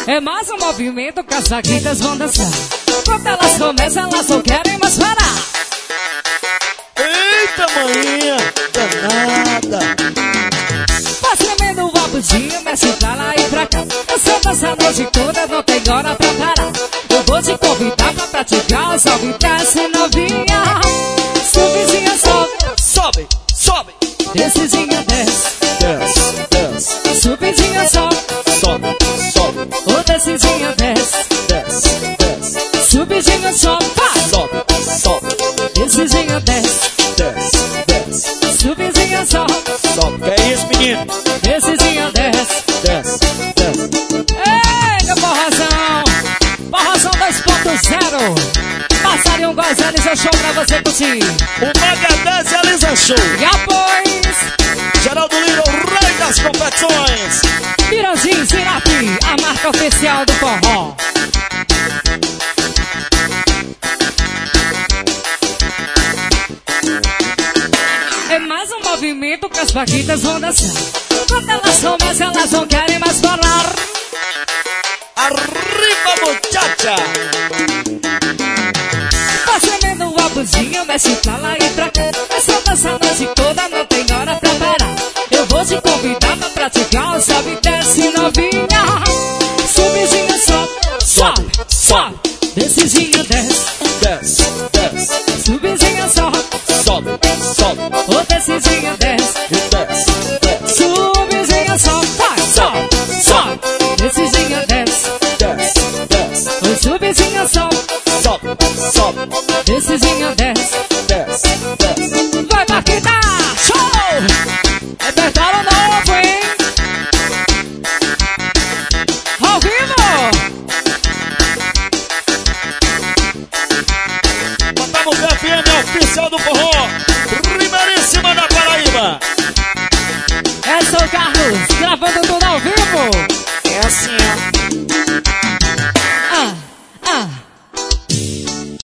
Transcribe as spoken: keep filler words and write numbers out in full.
É mais um movimento que as vaquitas vão dançar. Quando elas começam, elas não querem mais parar. Eita, maninha, danada. Vai tremendo o abudinho, mexe pra lá e pra cá. Essa dança a noite toda, não tem hora pra parar. Eu vou te convidar pra praticar o sobe e desce novinha. Subidinha, sobe, Sobe, sobe, descidinha, desce. desce, desce. Subidinha, sobe, Sobe, sobe, ou descidinha, desce. desce, desce. Subidinha, sobe, vai. Sobe, sobe, Descidinha, desce. desce, desce. Subidinha, sobe, Sobe, que é isso, menino? descidinha, desce. Desce, desce. Eita, porrazão! Porrazão dois ponto zero. Passarinho Góes, Elisa Show pra você curtir. O Magadez e a Lisa Show. E após Geraldo Lira, o rei das competições. Mirandinho Zirapi, a marca oficial do forró. É mais um movimento que as vaquitas vão dançar. Quando elas começam, elas não querem mais falar. Arriba, muchacha. Tá tremendo o abusinho, mexe pra lá e pra cá. Essa dança a noite toda, não tem hora pra parar. Eu vou te convidar pra praticar o sobe e desce novinha. Subidinha, sobe, sobe, sobe. Descidinha, desce. Desce, desce. Subidinha, sobe, Sobe, sobe, ou descidinha, desce. e desce, desce. Subidinha, sobe, vai, sobe, sobe. Descidinha, desce. Desce, desce. Ou subidinha, sobe, Sobe, sobe, descidinha, desce. desce, desce. Vai, Paquita! Show! Repertório novo, hein? Ao vivo! Botamos o F M oficial do forró. Primeiríssima da Paraíba. É, sou o Carlos, gravando